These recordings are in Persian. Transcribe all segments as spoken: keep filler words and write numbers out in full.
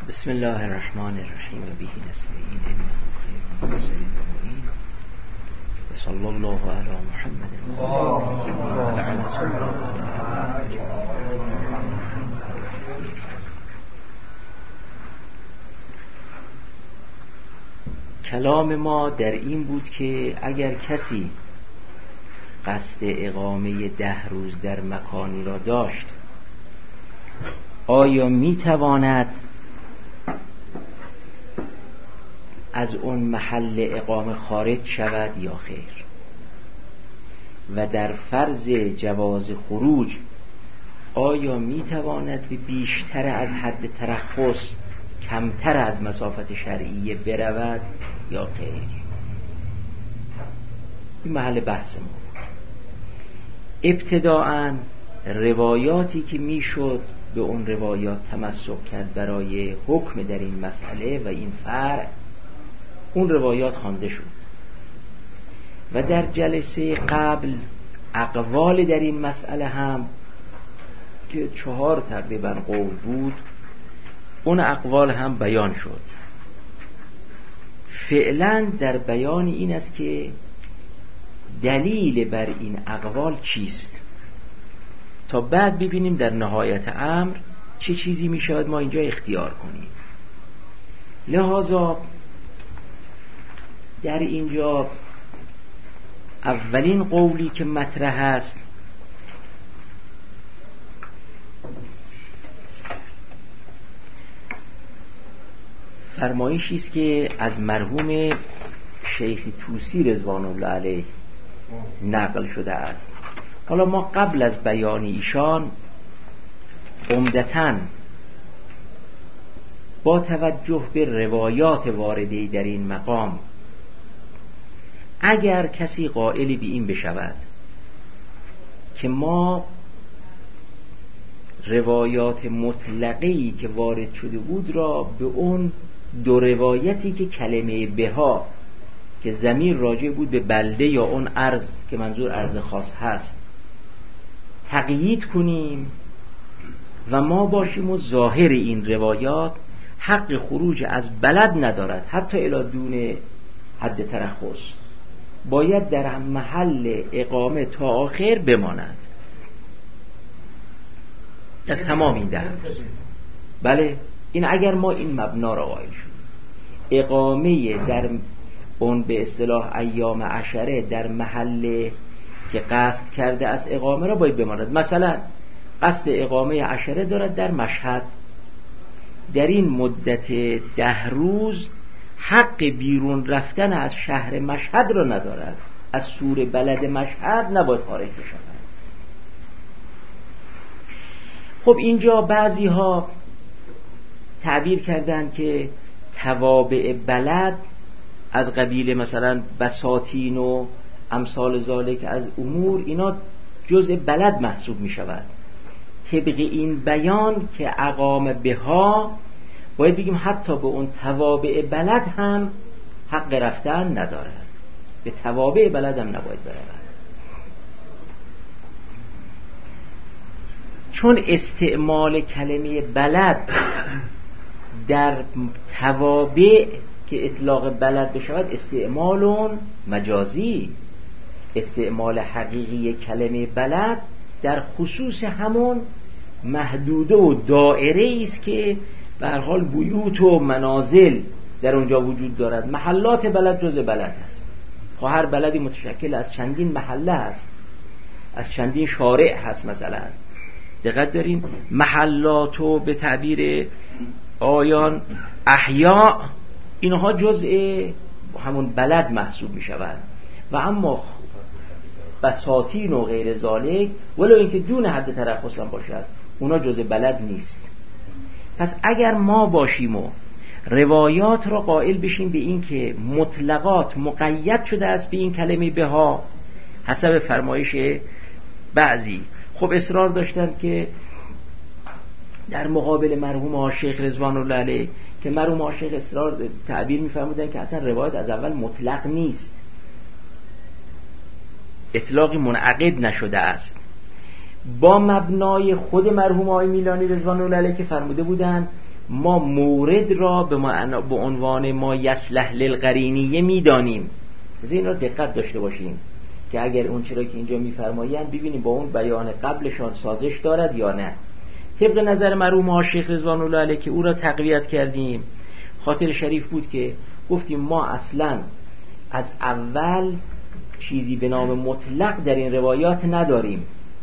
بسم الله الرحمن الرحیم و به نستعین انه خیر الناصر المعین و صلی الله علی محمد و علی کلام ما در این بود که اگر کسی قصد اقامه ده روز در مکانی را داشت، آیا میتواند از اون محل اقامه خارج شود یا خیر؟ و در فرض جواز خروج آیا میتواند به بیشتر از حد ترخص کمتر از مسافت شرعیه برود یا خیر؟ این محل بحث ما. ابتداءً روایاتی که میشد به اون روایات تمسک کرد برای حکم در این مسئله و این فرع، اون روایات خوانده شد و در جلسه قبل اقوال در این مسئله هم که چهار تقریبا قول بود، اون اقوال هم بیان شد. فعلا در بیان این است که دلیل بر این اقوال چیست، تا بعد ببینیم در نهایت امر چه چیزی می شود ما اینجا اختیار کنیم. لذا در اینجا اولین قولی که مطرح است فرمایشی است که از مرحوم شیخ طوسی رضوان الله علیه نقل شده است. حالا ما قبل از بیان ایشان عمدتاً با توجه به روایات وارده در این مقام، اگر کسی قائلی به این بشود که ما روایات مطلقه‌ای که وارد شده بود را به اون دو روایتی که کلمه بها که ضمیر راجع بود به بلده یا اون ارض که منظور ارض خاص هست تقیید کنیم و ما باشیم و ظاهر این روایات حق خروج از بلد ندارد، حتی الی دون حد ترخص، باید در محل اقامه تا آخر بماند در تمام این ده. بله، این اگر ما این مبنا را قائل شد، اقامه در اون به اصطلاح ایام عشره در محل که قصد کرده از اقامه را باید بماند. مثلا قصد اقامه عشره دارد در مشهد، در این مدت ده روز حق بیرون رفتن از شهر مشهد را ندارد، از سور بلد مشهد نباید خارج بشود. خب اینجا بعضی ها تعبیر کردن که توابع بلد از قبیل مثلا بساتین و امثال ذالک از امور، اینا جزء بلد محسوب می شود. طبق این بیان که اقامه بها، باید بگیم حتی به اون توابع بلد هم حق رفتن ندارد، به توابع بلد هم نباید برود، چون استعمال کلمه بلد در توابع که اطلاق بلد بشود استعمال مجازی. استعمال حقیقی کلمه بلد در خصوص همون محدوده و دائره است که به هر حال بیوت و منازل در اونجا وجود دارد. محلات بلد جز بلد است. خب هر بلدی متشکل از چندین محله است، از چندین شارع هست. مثلا دقت دارین، محلات و به تعبیر آیان احیا، اینها جزء همون بلد محسوب می شود. و اما بساتین و غیر ذالک ولو اینکه دون حد ترخص هم باشد، اونا جزء بلد نیست. پس اگر ما باشیم و روایات را قائل بشیم به این که مطلقات مقید شده است به این کلمه بها حسب فرمایش بعضی، خب اصرار داشتن که در مقابل مرحوم شیخ رضوان الله علیه که مرحوم شیخ اصرار تعبیر می‌فرمودن که اصلا روایت از اول مطلق نیست، اطلاقی منعقد نشده است، با مبنای خود مرحوم آقای میلانی رضوان الله علیه که فرموده بودند ما مورد را به, معنا... به عنوان ما یصلح للقرینیه میدانیم. از این را دقت داشته باشیم که اگر اون چرا که اینجا میفرمایند ببینیم با اون بیان قبلشان سازش دارد یا نه. طبق نظر مرحوم ها شیخ رضوان الله علیه که او را تقویت کردیم، خاطر شریف بود که گفتیم ما اصلا از اول چیزی به نام مطلق در این روایات نداریم.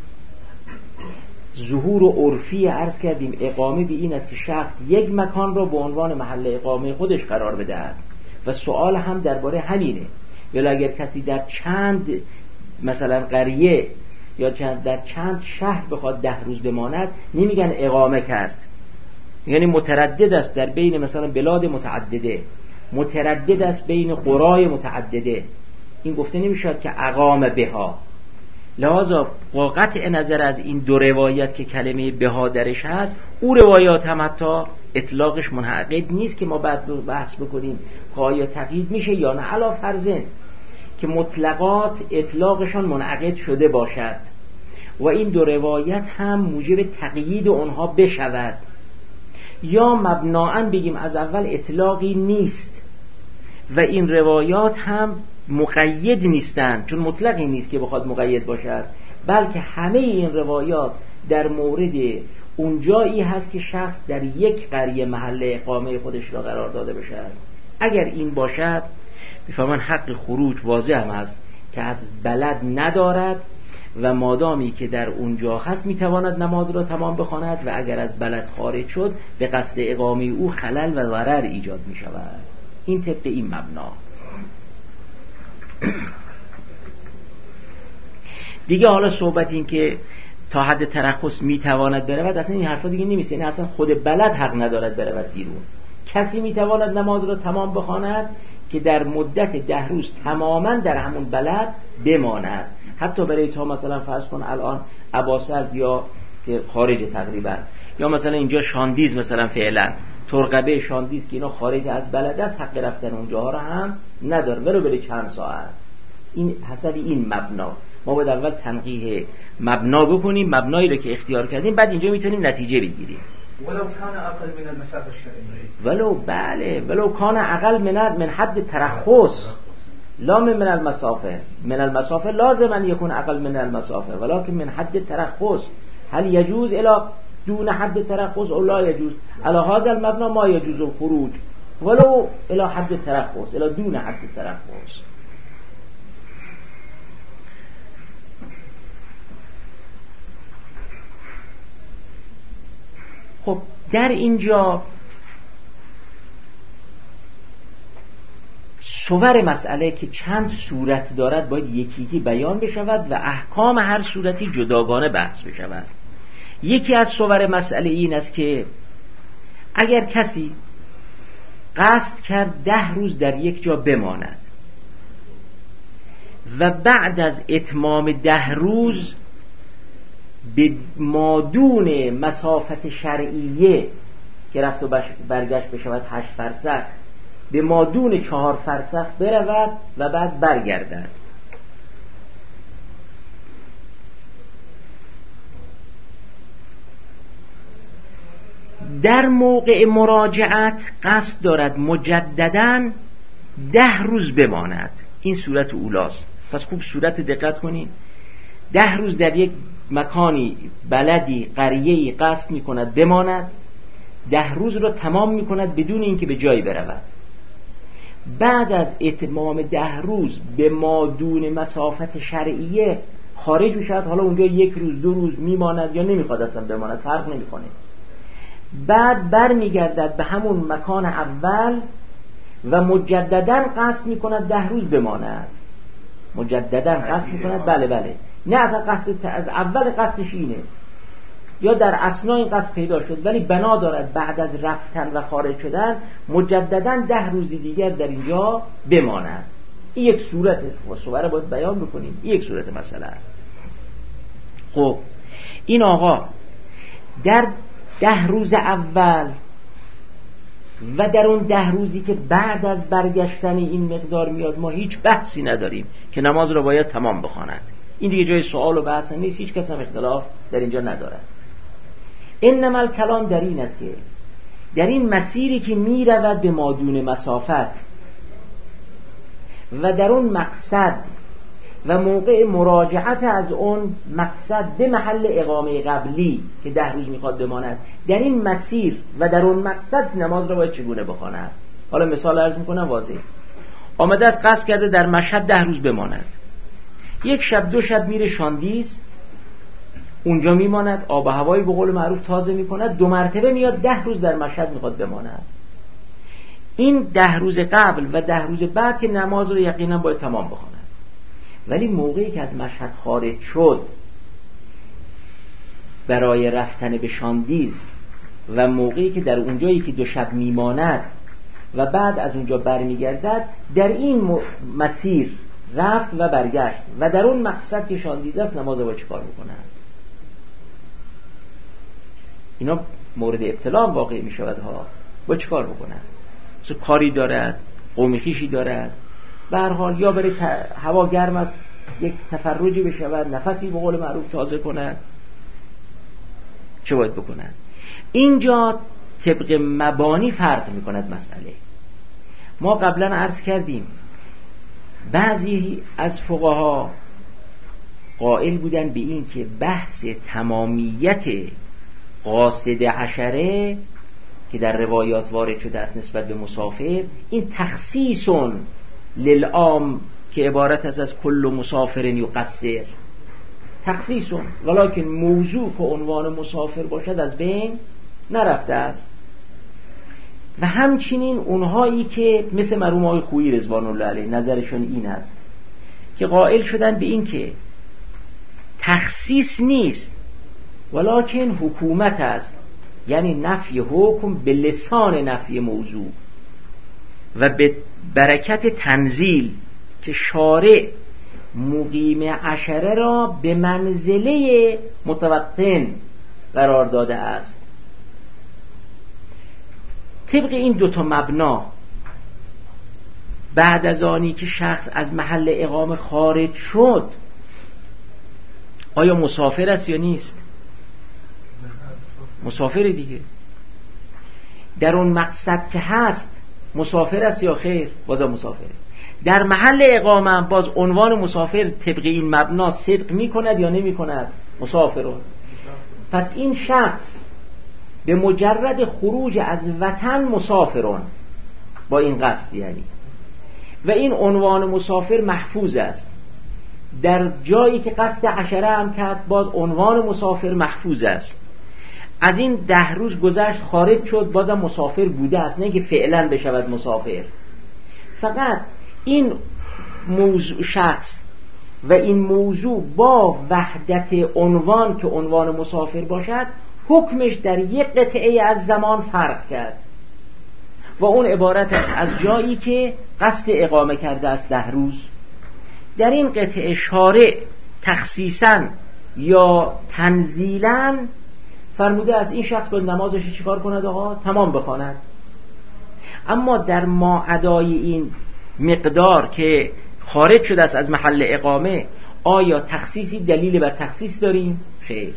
ظهور و عرفی عرض کردیم اقامه به این است که شخص یک مکان را به عنوان محل اقامه خودش قرار بدهد و سوال هم درباره همینه. یا اگر کسی در چند مثلا قریه یا چند در چند شهر بخواد ده روز بماند نمیگن اقامه کرد، یعنی متردد است در بین مثلا بلاد متعدده، متردد است بین قرای متعدده، این گفته نمیشد که اقامه بها. لذا با قطع نظر از این دو روایت که کلمه بها درش هست، او روایات هم حتی اطلاقش منعقد نیست که ما بعد بحث بکنیم که آیا تقیید میشه یا نه، علا فرضاً که مطلقات اطلاقشان منعقد شده باشد و این دو روایت هم موجب تقیید اونها بشود، یا مبنااً بگیم از اول اطلاقی نیست و این روایات هم مقید نیستند، چون مطلقی نیست که بخواد مقید باشد، بلکه همه این روایات در مورد اون جایی هست که شخص در یک قریه محل اقامه خودش را قرار داده باشد. اگر این باشد میفهمن حق خروج واضح هم هست که از بلد ندارد و مادامی که در اونجا هست میتواند نماز را تمام بخواند و اگر از بلد خارج شد به قصد اقامه او خلل و ضرر ایجاد میشود. این طبق این مبنا. دیگه حالا صحبت این که تا حد ترخص میتواند برود، اصلا این حرفا دیگه نمیشه، یعنی اصلا خود بلد حق ندارد برود بیرون. کسی میتواند نماز را تمام بخواند که در مدت ده روز تماما در همون بلد بماند، حتی برای تا مثلا فرض کن الان اباسرد یا که خارج تقریبا، یا مثلا اینجا شاندیز مثلا فعلا ترقبه شاندیز که اینا خارج از بلد است، حق رفتن اونجاها را هم نداره ولو بره چند ساعت. این حسب این مبنا ما باید اول تنقیح مبنا بکنیم، مبنایی رو که اختیار کردیم بعد اینجا میتونیم نتیجه بگیریم. ولو کان اقل من المسافه الشرعیه، ولو بله ولو کان اقل من من حد ترخص لا من المسافه، من المسافه لازم ان يكون اقل من المسافه ولكن من حد ترخص. هل يجوز الى دون حد ترخص او لا يجوز؟ على هذا المبنى ما يجوز الخروج ولو الى حد ترخص الى دون حد ترخص. خب در اینجا صور مسئله که چند صورت دارد باید یکی یکی بیان بشود و احکام هر صورتی جداگانه بحث بشود. یکی از صور مسئله این است که اگر کسی قصد کرد ده روز در یک جا بماند و بعد از اتمام ده روز به مادون مسافت شرعیه که رفت و برگشت بشود هشت فرسخ به مادون چهار فرسخ برود و بعد برگردد، در موقع مراجعت قصد دارد مجدداً ده روز بماند، این صورت اولاست. پس خوب صورت دقت کنید، ده روز در یک مکانی بلدی قریه‌ای قصد می کند بماند، ده روز را تمام می کند بدون اینکه به جایی برود. بعد از اتمام ده روز به مادون مسافت شرعیه خارج می شود، حالا اونجا یک روز دو روز می ماند یا نمی خواهد اصلا بماند، فرق نمی کنه. بعد بر می گردد به همون مکان اول و مجددا قصد می کند ده روز بماند، مجددا قصد می کند، بله بله نه اصلا قصد از اول قصدش اینه یا در اثناء این قصد پیدا شد ولی بنا دارد بعد از رفتن و خارج شدن مجددا ده روزی دیگر در اینجا بماند. این یک صورت صوره باید بیان بکنیم، این یک صورت مسئله است. خب این آقا در ده روز اول و در اون ده روزی که بعد از برگشتن این مقدار میاد ما هیچ بحثی نداریم که نماز رو باید تمام بخواند. این دیگه جای سوال و بحث نیست، هیچ کس هم اختلاف در اینجا نداره. انما الکلام در این است که در این مسیری که می رود به مادون مسافت و در اون مقصد و موقع مراجعت از اون مقصد به محل اقامه قبلی که ده روز میخواد بماند، در این مسیر و در اون مقصد نماز را باید چگونه بخواند؟ حالا مثال عرض میکنم واضح. آمده از قصد کرده در مشهد ده روز بماند، یک شب دو شب میره شاندیز، اونجا میماند، آب و هوایی به قول معروف تازه میکند، دو مرتبه میاد ده روز در مشهد میخواد بماند. این ده روز قبل و ده روز بعد که نماز رو یقینا باید تمام بخواند. ولی موقعی که از مشهد خارج شد برای رفتن به شاندیز و موقعی که در اونجایی که دو شب میماند و بعد از اونجا برمیگردد، در این مسیر رفت و برگشت و در اون مقصد که شاندیز است، نماز رو چه کار بکنه؟ اینا مورد ابتلا واقع می شود ها. با چه کار بکنه؟ مثل کاری دارد، قوم خویشی دارد، به هر حال یا برای هوا گرم است یک تفرجی بشود، نفسی به قول معروف تازه کند، چه باید بکنند؟ اینجا طبق مبانی فرق می کند مسئله. ما قبلا عرض کردیم بعضی از فقها قائل بودن به این که بحث تمامیت قاصد عشره که در روایات وارد شده است نسبت به مسافر، این تخصیصون للعام که عبارت است از کل مسافر یقصر، تخصیصون، ولکن موضوع که عنوان مسافر باشد از بین نرفته است. و همچنین اونهایی که مثل مرحوم آقای خویی رضوان الله علیه نظرشون این است که قائل شدن به این که تخصیص نیست ولکن حکومت است، یعنی نفی حکم به لسان نفی موضوع و به برکت تنزیل که شارع مقیم عشره را به منزله متوطن قرار داده است. طبق این دوتا مبنا بعد از آنی که شخص از محل اقامه خارج شد آیا مسافر است یا نیست؟ مسافر دیگه. در اون مقصد که هست مسافر است یا خیر؟ بازم مسافره. در محل اقامه باز عنوان مسافر طبق این مبنا صدق می کند یا نمی کند؟ مسافرون. پس این شخص به مجرد خروج از وطن مسافرون با این قصد یعنی، و این عنوان مسافر محفوظ است. در جایی که قصد عشره هم کرد باز عنوان مسافر محفوظ است. از این ده روز گذشت خارج شد بازم مسافر بوده است، نه که فعلا بشود مسافر. فقط این موضوع شخص و این موضوع با وحدت عنوان که عنوان مسافر باشد حکمش در یک قطعه از زمان فرق کرد و اون عبارت است از جایی که قصد اقامه کرده است ده روز. در این قطعه شارع تخصیصاً یا تنزیلاً فرموده از این شخص باید نمازش چیکار کند؟ آقا تمام بخواند. اما در ما ادای این مقدار که خارج شده است از محل اقامه آیا تخصیصی دلیل بر تخصیص داریم؟ خیر.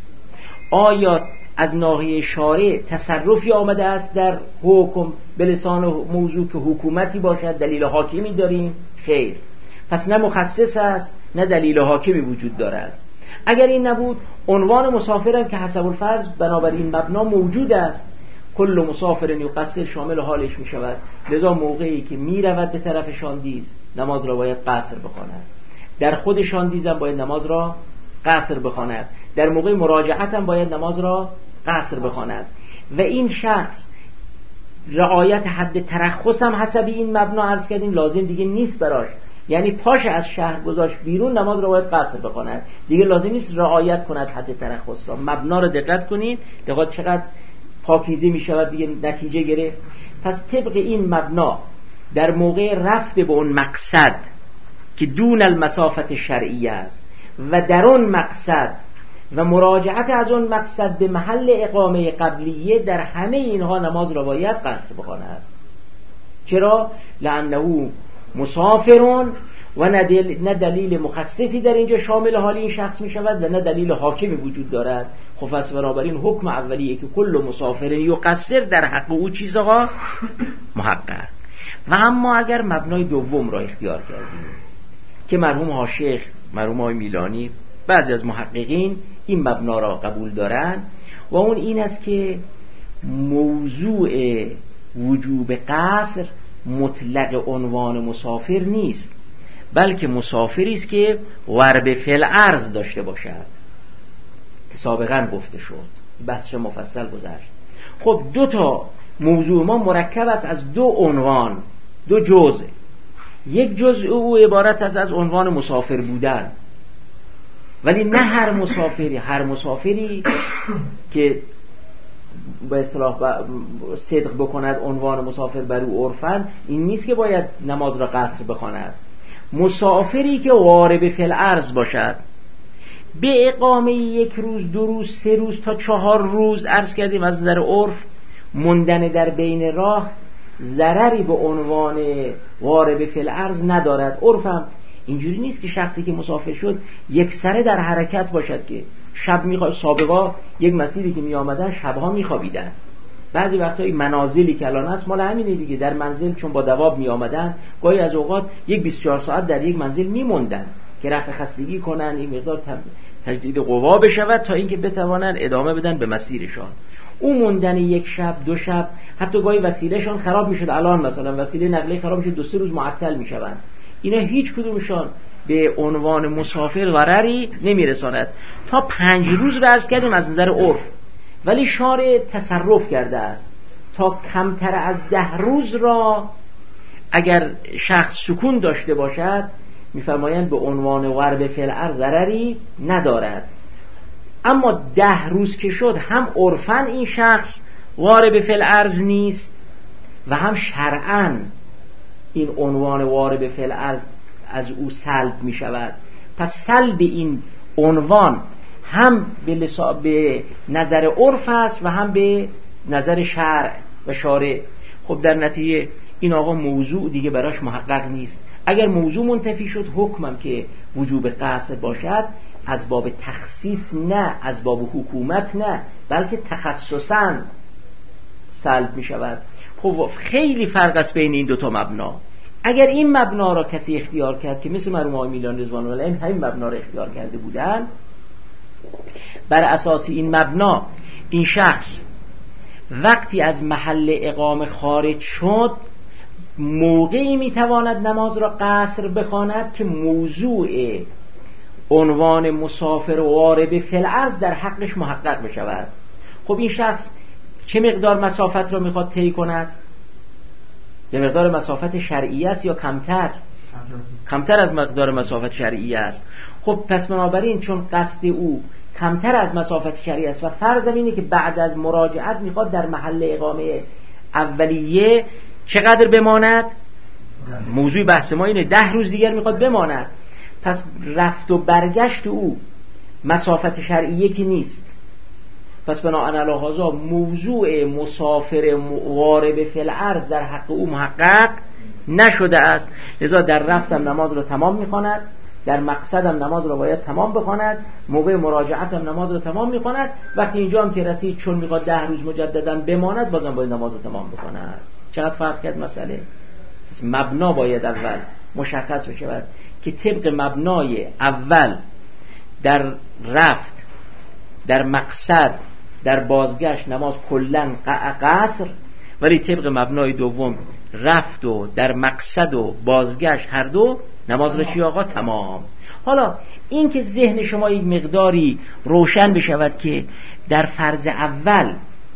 آیا از ناحیه شارع تصرفی آمده است در حکم به لسان موضوع که حکومتی باشد دلیل حاکمی داریم؟ خیر. پس نه مخصص است نه دلیل حاکمی وجود دارد. اگر این نبود عنوان مسافرم که حسب الفرض بنابراین مبنا موجود است، کل مسافر یقصر شامل حالش می شود. لذا موقعی که می رود به طرف شاندیز نماز را باید قصر بخواند، در خود شاندیز هم باید نماز را قصر بخواند، در موقع مراجعت هم باید نماز را قصر بخواند. و این شخص رعایت حد ترخص هم حسب این مبنا عرض کردیم لازم دیگه نیست براش، یعنی پاش از شهر گذاشت بیرون نماز را باید قصر بخواند، دیگه لازم نیست رعایت کند حد ترخص را. مبنا را دقت کنید، دقت چقدر پاکیزه می شود دیگه نتیجه گرفت. پس طبق این مبنا در موقع رفت به اون مقصد که دون المسافت شرعیه است و در اون مقصد و مراجعت از اون مقصد به محل اقامه قبلیه، در همه اینها نماز را باید قصر بخواند. چرا؟ لأنه مسافرون و نه دلیل مخصصی در اینجا شامل حال این شخص می شود و نه دلیل حاکمی وجود دارد. خب پس بنابراین حکم اولیه که کل مسافر یقصر در حق او چیز آقا محقق. و اما اگر مبنای دوم را اختیار کردیم که مرحوم ها شیخ، مرحوم های میلانی، بعضی از محققین این مبنا را قبول دارن و اون این است که موضوع وجوب قصر مطلق عنوان مسافر نیست، بلکه مسافری است که ورب فی الارض داشته باشد که سابقا گفته شد، بحثش مفصل گذشت. خب دو تا موضوع ما مرکب است از دو عنوان، دو جزء. یک جزء او عبارت است از عنوان مسافر بودن، ولی نه هر مسافری، هر مسافری که به اصطلاح صدق بکند عنوان مسافر بر او عرفاً این نیست که باید نماز را قصر بخواند. مسافری که وارب فی الارض باشد، به اقامه یک روز، دو روز، سه روز تا چهار روز عرض کردیم از نظر عرف، ماندن در بین راه ضرری به عنوان وارب فی الارض ندارد. عرفم اینجوری نیست که شخصی که مسافر شد یک سره در حرکت باشد که شب میخواد. سابقا یک مسیری که می آمدن شبها میخوابیدن. بعضی وقتایی منازلی که الان هست مال همینه دیگه، در منزل چون با دواب می آمدن گاهی از اوقات یک بیست و چهار ساعت در یک منزل میموندن که رفع خستگی کنن، این مقدار تجدید قوا بشود تا اینکه بتوانن ادامه بدن به مسیرشان. اون موندن یک شب، دو شب، حتی گاهی وسیلهشان خراب میشد. الان مثلا وسیله نقلیه خراب میشه، دو سه روز معطل میشوند. اینا هیچ کدومشان به عنوان مسافر ضرری نمیرساند. تا پنج روز رو عرض کردیم از نظر عرف، ولی شارع تصرف کرده است تا کمتر از ده روز را اگر شخص سکون داشته باشد میفرمایند به عنوان ورب فی الارض ضرری ندارد. اما ده روز که شد هم عرفاً این شخص وارب فی الارض نیست و هم شرعاً این عنوان وارب فی الارض از او سلب می شود. پس سلب این عنوان هم به, لسا... به نظر عرف است و هم به نظر شرع و شارع. خب در نتیجه این آقا موضوع دیگه براش محقق نیست. اگر موضوع منتفی شد حکمم که وجوب قصر باشد از باب تخصیص نه، از باب حکومت نه، بلکه تخصصاً سلب می شود. خب خیلی فرق است بین این دوتا مبنا. اگر این مبنا را کسی اختیار کرد که مثل مرحوم آقای میلان رضوان الله علیهم همین مبنا را اختیار کرده بودن، بر اساس این مبنا این شخص وقتی از محل اقامه خارج شد موقعی میتواند نماز را قصر بخواند که موضوع عنوان مسافر وارب فی الارض در حقش محقق بشود. خب این شخص چه مقدار مسافت را میخواد طی کند؟ به مقدار مسافت شرعی است یا کمتر؟ کمتر از مقدار مسافت شرعی است. خب پس بنابراین چون قصد او کمتر از مسافت شرعی است و فرض اینه که بعد از مراجعت میخواد در محل اقامه اولیه چقدر بماند؟ موضوع بحث ما اینه ده روز دیگر میخواد بماند. پس رفت و برگشت او مسافت شرعیه که نیست. پس بناهن علی هذا موضوع مسافر وارب فی الارض در حق او محقق نشده است. لذا در رفتم نماز را تمام میخواند، در مقصدم نماز را باید تمام بخواند، موقع مراجعتم نماز را تمام میخواند. وقتی اینجا هم که رسید چون میخواد ده روز مجددا بماند بازم باید نماز را تمام بخواند. چقدر فرق کرد مسئله؟ پس مبنا باید اول مشخص بشود که طبق مبنای اول در رفت، در مقصد، در بازگشت نماز کلن قصر، ولی طبق مبنای دوم رفت و در مقصد و بازگشت هر دو نماز را چی آقا تمام. حالا این که ذهن شما یک مقداری روشن بشود که در فرض اول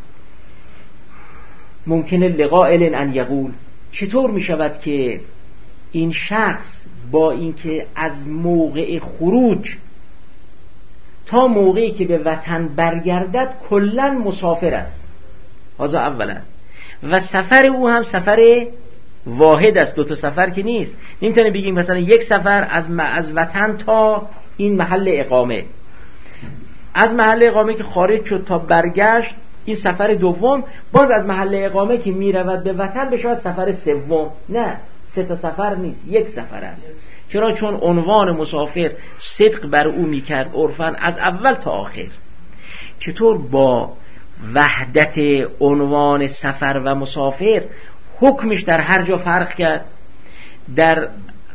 ممکنه لقائل ان یقول چطور می شود که این شخص با اینکه از موقع خروج تا موقعی که به وطن برگردد کلن مسافر است، هذا اولا، و سفر او هم سفر واحد است، دو تا سفر که نیست. نمیتونه بگیم مثلا یک سفر از از وطن تا این محل اقامه، از محل اقامه که خارج شد تا برگشت این سفر دوم، باز از محل اقامه که میرود به وطن بشه سفر سوم. نه، سه تا سفر نیست، یک سفر است. چرا؟ چون عنوان مسافر صدق بر او میکرد عرفاً از اول تا آخر. چطور با وحدت عنوان سفر و مسافر حکمش در هر جا فرق کرد؟ در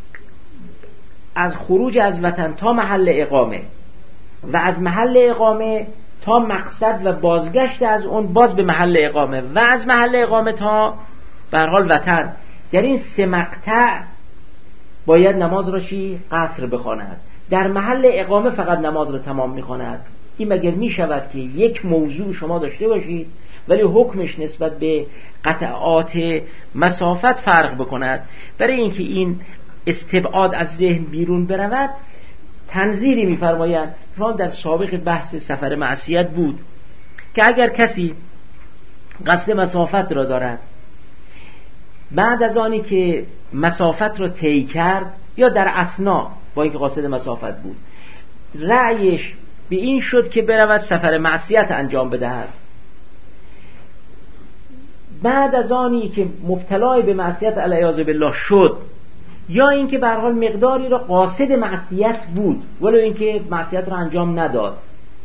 از خروج از وطن تا محل اقامه و از محل اقامه تا مقصد و بازگشت از اون باز به محل اقامه و از محل اقامه تا به هر حال وطن، در این سه مقطع باید نماز را چی؟ قصر بخواند. در محل اقامه فقط نماز را تمام میخواند. این مگر میشود که یک موضوع شما داشته باشید ولی حکمش نسبت به قطعات مسافت فرق بکند؟ برای اینکه این استبعاد از ذهن بیرون برود تنظیری میفرمایند. در سابق بحث سفر معصیت بود که اگر کسی قصد مسافت را دارد، بعد از آنی که مسافت را طی کرد یا در اثنا با اینکه قاصد مسافت بود رأیش به این شد که برود سفر معصیت انجام بدهد، بعد از آنی که مبتلای به معصیت العیاذ بالله شد یا اینکه به هر حال مقداری را قاصد معصیت بود ولو اینکه معصیت را انجام نداد،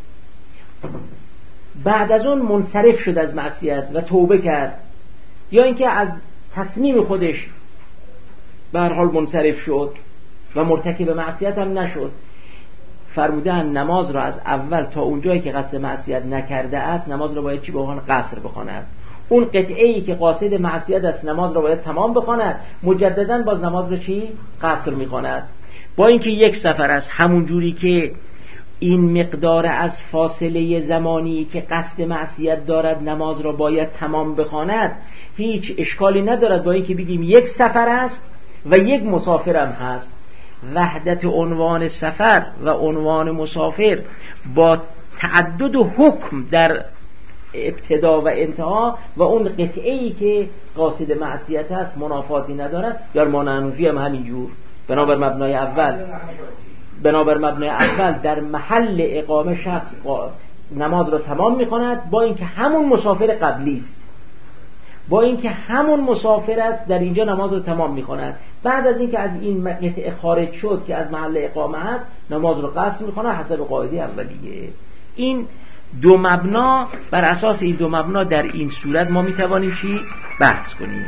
بعد از اون منصرف شد از معصیت و توبه کرد یا اینکه از تصمیم خودش به هر حال منصرف شد و مرتکب معصیت هم نشد، فرمودن نماز را از اول تا اونجایی که قصد معصیت نکرده است نماز را باید چی به عنوان قصر بخواند. اون قطعه ای که قاصد معصیت است نماز را باید تمام بخواند، مجددا باز نماز را چی؟ قصر میخواند. با اینکه یک سفر است، همون جوری که این مقدار از فاصله زمانی که قصد معصیت دارد نماز را باید تمام بخواند هیچ اشکالی ندارد با اینکه بگیم یک سفر است و یک مسافر هم هست. وحدت عنوان سفر و عنوان مسافر با تعدد حکم در ابتدا و انتها و اون قطعه‌ای که قاصد معصیت است منافاتی ندارد. در مانعنوفی هم همینجور. بنابر مبنای اول بنابر مبنای اول در محل اقامه شخص نماز را تمام می‌کند با اینکه همون مسافر قبلی است، با اینکه همون مسافر است در اینجا نماز رو تمام می‌کند. بعد از اینکه از این مقطع خارج شد که از محل اقامه است نماز رو قصر می‌کند حسب قاعده اولیه. این دو مبنا، بر اساس این دو مبنا در این صورت ما می‌توانیم چی بحث کنیم.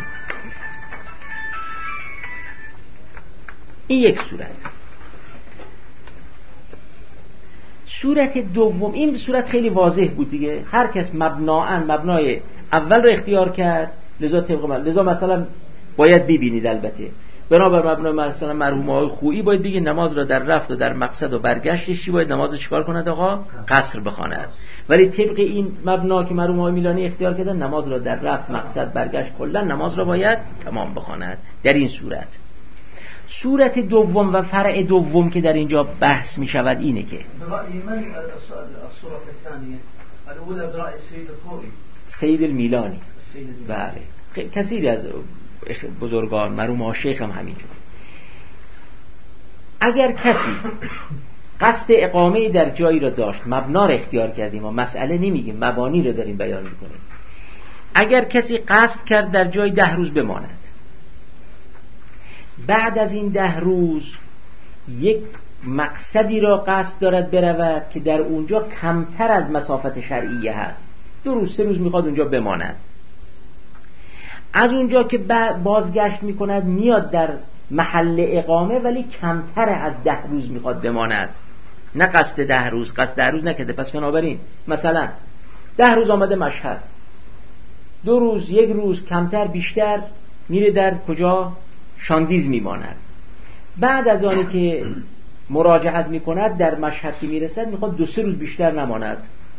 این یک صورت. صورت دوم، این صورت خیلی واضح بود دیگه، هر کس مبناً مبنای اول رو اختیار کرد لذا طبق من. لذا مثلا باید ببینید البته بنابر مبنای مثلا مرحوم‌های خویی باید بگید نماز را در رفت و در مقصد و برگشتش چی باید نماز چیکار کند آقا؟ قصر بخواند. ولی طبق این مبنا که مرحوم‌های میلانی اختیار کردن نماز را در رفت مقصد برگشت کلا نماز را باید تمام بخواند. در این صورت صورت دوم و فرع دوم که در اینجا بحث می شود اینه که سید المیلانی بله کثیری از بزرگان مرحوم شیخ هم همینجور. اگر کسی قصد اقامه در جایی را داشت، مبنا را اختیار کردیم و مسئله نمیگیم مبانی را داریم بیان میکنیم، اگر کسی قصد کرد در جای ده روز بماند، بعد از این ده روز یک مقصدی را قصد دارد برود که در اونجا کمتر از مسافت شرعیه هست، دو روز سه روز میخواد اونجا بماند، از اونجا که بازگشت میکند میاد در محل اقامه ولی کمتر از ده روز میخواد بماند، نه قصد ده روز، قصد ده روز نکرده. پس بنابراین مثلا ده روز آمده مشهد، دو روز یک روز کمتر بیشتر میره در کجا؟ شاندیز میماند. بعد از آنی که مراجعت میکند در مشهد که میرسد میخواد دو سه روز بیشتر نماند،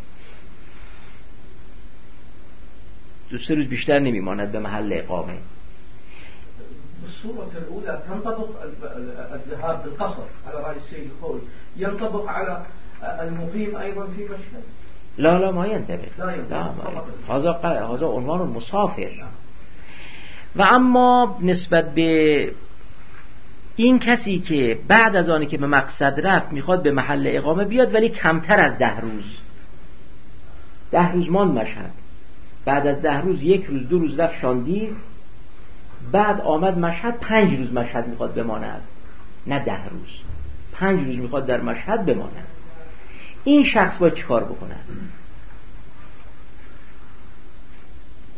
دو سه روز بیشتر نمیماند به محل اقامه. بالصورة الأولى تنطبق الذهاب بالقصر على رأي السيد الخوي، ينطبق على المقيم أيضا في مشهد؟ لا لا ما ينطبق، لا هذا هذا عنوان المسافر. و اما نسبت به این کسی که بعد از آنی که به مقصد رفت میخواد به محل اقامه بیاد ولی کمتر از ده روز، ده روز ماند مشهد، بعد از ده روز یک روز دو روز رفت شاندیز، بعد آمد مشهد پنج روز مشهد میخواد بماند، نه ده روز، پنج روز میخواد در مشهد بماند، این شخص باید چیکار بکنه؟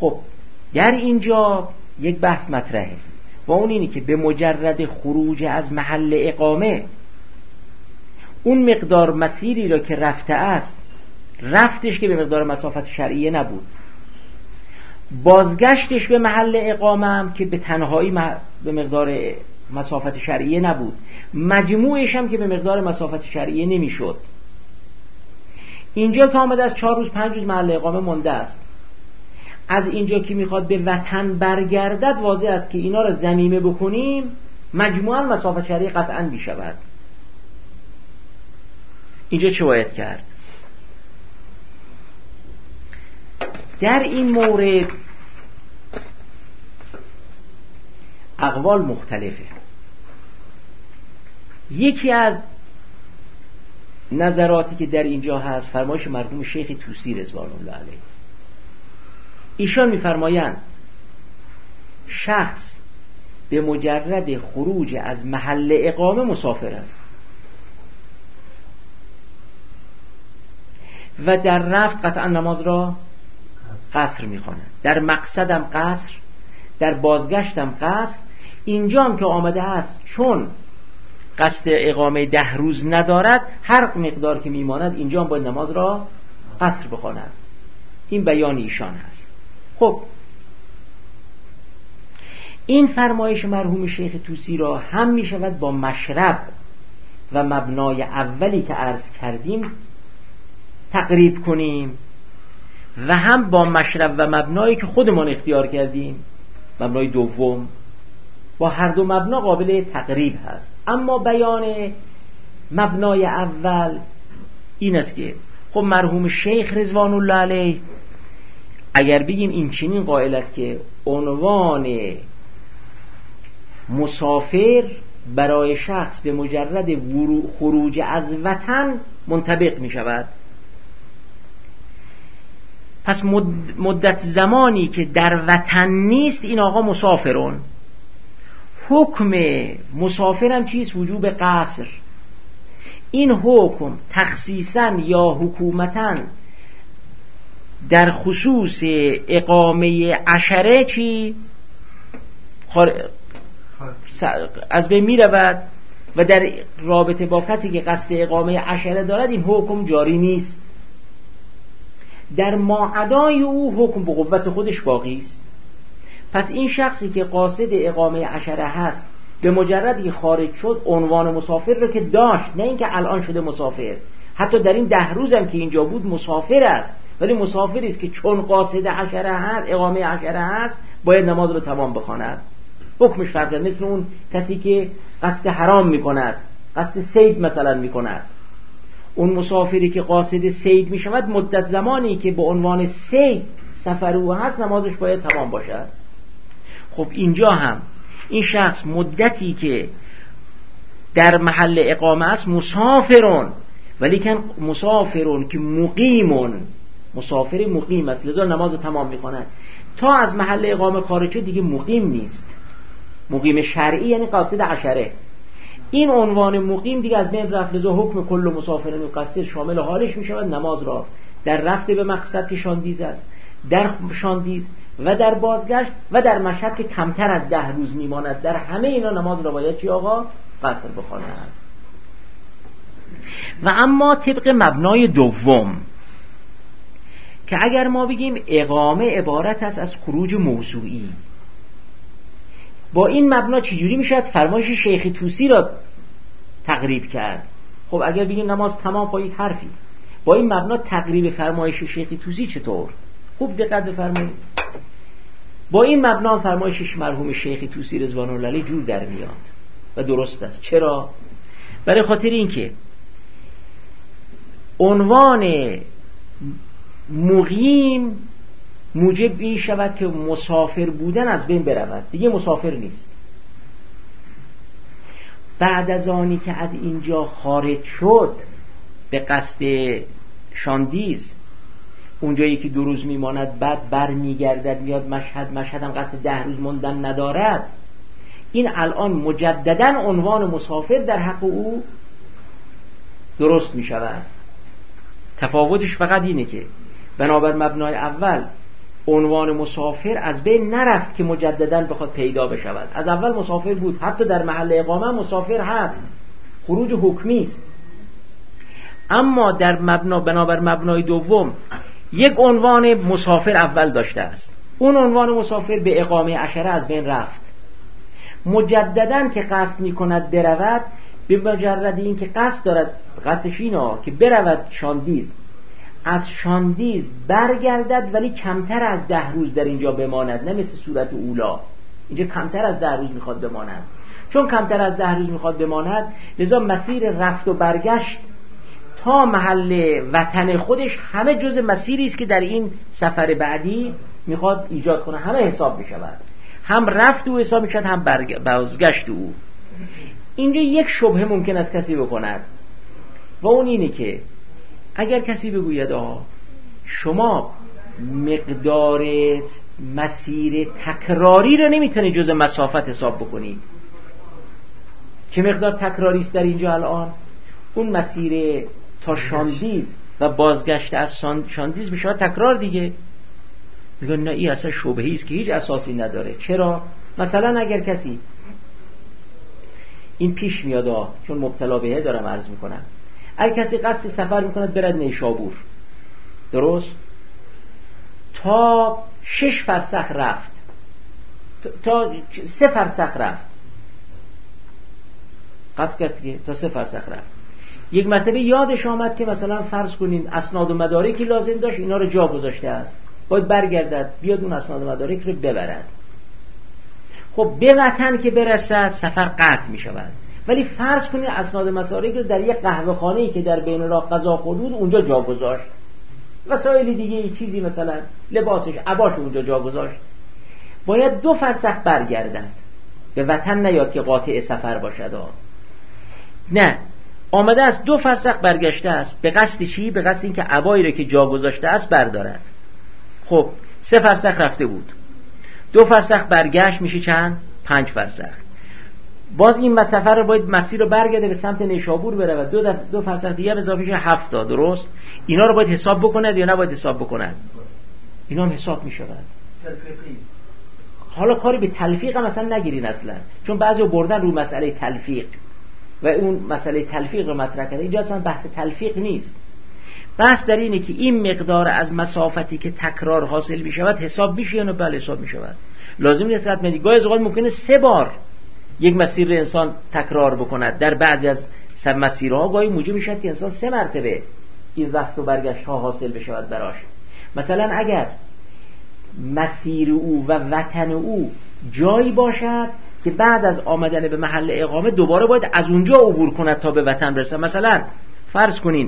خب در اینجا یک بحث مطرحه و اون اینی که به مجرد خروج از محل اقامه اون مقدار مسیری را که رفته است، رفتش که به مقدار مسافت شرعیه نبود، بازگشتش به محل اقامه هم که به تنهایی به مقدار مسافت شرعیه نبود، مجموعش هم که به مقدار مسافت شرعیه نمیشد. اینجا که آمده از چهار روز پنج روز محل اقامه مونده است، از اینجا که میخواد به وطن برگردد واضح است که اینا را ضمیمه بکنیم مجموعاً مسافت شرعیه قطعاً میشود. اینجا چه باید کرد؟ در این مورد اقوال مختلفه. یکی از نظراتی که در اینجا هست فرمایش مرحوم شیخ طوسی رضوان الله علیه. ایشان می‌فرمایند شخص به مجرد خروج از محل اقامه مسافر است و در رفت قطعا نماز را قصر می‌خواند، در مقصدم قصر، در بازگشتم قصر. اینجا هم که آمده است چون قصد اقامه ده روز ندارد، هر مقدار که میماند اینجا هم باید نماز را قصر بخواند. این بیان ایشان هست. خب این فرمایش مرحوم شیخ طوسی را هم می شود با مشرب و مبنای اولی که عرض کردیم تقریب کنیم و هم با مشرب و مبنایی که خودمان اختیار کردیم، مبنای دوم. با هر دو مبنا قابل تقریب هست. اما بیان مبنای اول این است که خب مرحوم شیخ رضوان الله علیه اگر بگیم این چنین قائل است که عنوان مسافر برای شخص به مجرد خروج از وطن منطبق می شود، پس مدت زمانی که در وطن نیست این آقا مسافرون. حکم مسافرم چیست؟ وجوب قصر. این حکم تخصیصاً یا حکومتاً در خصوص اقامه عشره چی؟ خار... از بین می رود و در رابطه با کسی که قصد اقامه عشره دارد این حکم جاری نیست. در ماعدای او حکم به قوت خودش باقی است. پس این شخصی که قاصد اقامه عشره هست به مجردی خارج شد عنوان مسافر رو که داشت، نه اینکه الان شده مسافر، حتی در این ده روزم که اینجا بود مسافر است، ولی مسافری است که چون قاصد عشره هست، اقامه عشره هست، باید نماز رو تمام بخواند. حکمش فرق داره. مثل اون کسی که قصد حرام میکند، قصد صید مثلا میکند، اون مسافری که قاصد صید میشود مدت زمانی که به عنوان صید سفر او هست نمازش باید تمام باشد. خب اینجا هم این شخص مدتی که در محل اقامه است مسافرون، ولی که مسافرون که مقیمون، مسافر مقیم است، لذا نماز تمام میکنند. تا از محل اقامه خارج شد دیگه مقیم نیست. مقیم شرعی یعنی قاصد عشره. این عنوان مقیم دیگه از بین رفت، لذا حکم کل مسافرین مقصر شامل حالش میشود. نماز را در رفته به مقصد که شاندیز است، در شاندیز و در بازگشت و در مشهد که کمتر از ده روز میماند، در همه اینا نماز را باید چی آقا؟ قصر بخواند. و اما طبق مبنای دوم که اگر ما بگیم اقامه عبارت است از خروج موضوعی، با این مبنا چجوری میشد فرمایش شیخ طوسی را تقریب کرد؟ خب اگر بگیم نماز تمام با یک حرفی، با این مبنا تقریب فرمایش شیخ طوسی چطور؟ خوب دقت بفرمایید. با این مبنا فرمایشش مرحوم شیخ طوسی رضوان الله علیه جور در میاد و درست است. چرا؟ برای خاطر اینکه عنوان مقیم موجب این شود که مسافر بودن از بین برود، دیگه مسافر نیست. بعد از آنی که از اینجا خارج شد به قصد شاندیز، اونجایی که دو روز میماند بعد بر میگردد میاد مشهد، مشهد هم قصد ده روز موندن ندارد، این الان مجددا عنوان مسافر در حق او درست میشود. تفاوتش فقط اینه که بنابر مبنای اول عنوان مسافر از بین نرفت که مجددا بخواد پیدا بشود. از اول مسافر بود، حتی در محل اقامه مسافر هست، خروج حکمی است. اما در مبنا بنابر مبنای دوم یک عنوان مسافر اول داشته است. اون عنوان مسافر به اقامه عشره از بین رفت. مجددا که قصد می کند برود، به مجرد این که قصد دارد، قصدش اینه که برود شاندیز، از شاندیز برگردد ولی کمتر از ده روز در اینجا بماند، نه مثل صورت اولا. اینجا کمتر از ده روز میخواد بماند. چون کمتر از ده روز میخواد بماند، لذا مسیر رفت و برگشت تا محل وطن خودش همه جز مسیری است که در این سفر بعدی میخواد ایجاد کنه، همه حساب میشود. هم رفت او حساب میشود، هم بازگشت او. اینجا یک شبهه ممکن است کسی بکند و اون اینه که اگر کسی بگوید آه شما مقدار مسیر تکراری رو نمیتونی جز مسافت حساب بکنید. چه مقدار تکراری است در اینجا الان؟ اون مسیر تا شاندیز و بازگشت از شاندیز میشه تکرار دیگه. میگن نه، این اصلا شبهه‌ای است که هیچ اساسی نداره. چرا؟ مثلا اگر کسی این پیش میاد آه چون مبتلا بهه دارم عرض میکنم، اگر کسی قصد سفر میکند برد نیشابور، درست؟ تا شش فرسخ رفت، تا سه فرسخ رفت، قصد کرد که تا سه فرسخ رفت. یک مرتبه یادش آمد که مثلا فرض کنین اسناد و مدارکی لازم داشت، اینا رو جا گذاشته است، باید برگردد بیاد اون اسناد و مدارک رو ببرد. خب به وطن که برسد سفر قطع می شود. ولی فرض کنید اسناد و مدارک رو در یک قهوه خانه‌ای که در بین راه غذا خورد بود اونجا جا گذاشت، وسایل دیگه چیزی مثلا لباسش عباش اونجا جا گذاشت، باید دو فرسخ برگردد، به وطن نیاد که قاطع سفر باشد. نه، آمده است دو فرسخ برگشته است، به قصد چی؟ به قصد این که عبایی رو که جا گذاشته است بردارد. خب سه فرسخ رفته بود، دو فرسخ برگشت، میشه چند؟ پنج فرسخ. باز این مسافر رو باید مسیر رو برگرده به سمت نیشابور بره و دو, دو فرسخ دیگه اضافه شه هفت تا، درست؟ اینا رو باید حساب بکند یا نباید حساب بکند؟ اینا هم حساب میشود. حالا کاری به تلفیق هم اصلا نگیرین اصلا، چون بعضی بردن رو مسئله تلفیق و اون مسئله تلفیق رو مطرح کرده. اینجا اصلا بحث تلفیق نیست، بحث در اینه که این مقدار از مسافتی که تکرار حاصل می شود حساب میشه یا نه؟ بله حساب می شود. لازم نیست حتما دی. گاهی از اوقات ممکنه سه بار یک مسیر رو انسان تکرار بکند. در بعضی از سب مسیرها گاهی موجب میشه که انسان سه مرتبه این رفت و برگشت ها حاصل بشود براش. مثلا اگر مسیر او و وطن او جایی باشد که بعد از آمدن به محل اقامه دوباره باید از اونجا عبور کند تا به وطن برسد. مثلا فرض کنین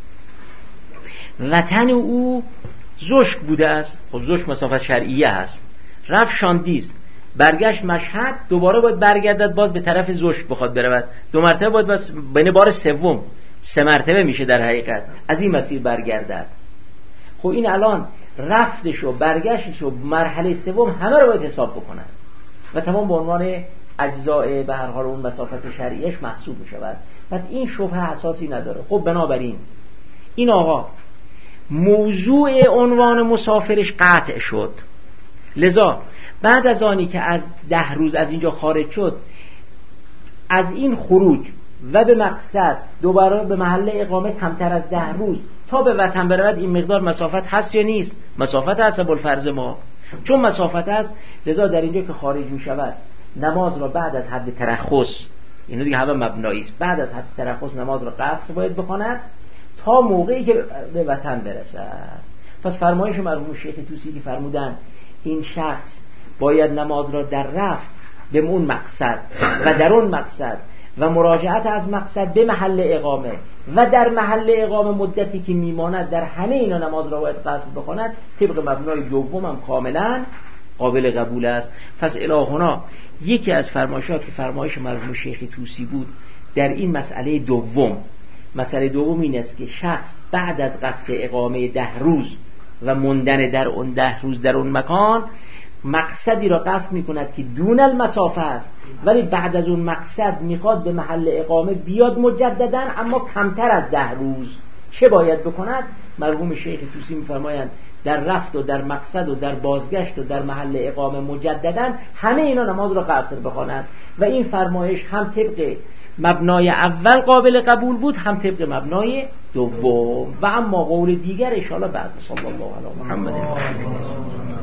وطن او زشک بوده است، خب زشک مسافت شرعیه هست، رفت شاندیز، برگشت مشهد، دوباره باید برگردد باز به طرف زشک بخواد برود، دو مرتبه باید بس بین بار سوم سه مرتبه میشه در حقیقت از این مسیر برگردد. خب این الان رفتش و برگشتش و مرحله سوم همه رو باید حساب بکنن و تمام به عنوان اجزاء به هر حال اون مسافت شرعیش محسوب می شود. پس این شبهه اساسی نداره. خب بنابراین این آقا موضوع عنوان مسافرش قطع شد، لذا بعد از آنی که از ده روز از اینجا خارج شد، از این خروج و به مقصد دوباره به محل اقامه کمتر از ده روز تا به وطن برود، این مقدار مسافت هست یا نیست؟ مسافت هست بالفرض ما. چون مسافت هست لذا در اینجا که خارج می شود نماز را بعد از حد ترخص، اینو دیگه همه مبنایی است، بعد از حد ترخص نماز را قصر باید بخواند تا موقعی که به وطن برسد. پس فرمایش مرحوم شیخ طوسی که فرمودن این شخص باید نماز را در رفت به اون مقصد و در اون مقصد و مراجعت از مقصد به محل اقامه و در محل اقامه مدتی که میماند در همه اینا نماز را باید قصد بخواند، طبق مبنای دوم هم کاملا قابل قبول است. پس الهنا یکی از فرمایشات که فرمایش مرحوم شیخ طوسی بود در این مسئله دوم، مسئله دوم این است که شخص بعد از قصد اقامه ده روز و موندن در اون ده روز در اون مکان مقصدی را قصد می کند که دون المسافه است، ولی بعد از اون مقصد میخواد به محل اقامه بیاد مجددا اما کمتر از ده روز. چه باید بکند؟ مرحوم شیخ طوسی میفرمایند در رفت و در مقصد و در بازگشت و در محل اقامه مجددا همه اینا نماز را قصر بخوانند و این فرمایش هم طبق مبنای اول قابل قبول بود هم طبق مبنای دوم. و اما قول دیگر ان شاء الله بعد. صلی الله علی محمد.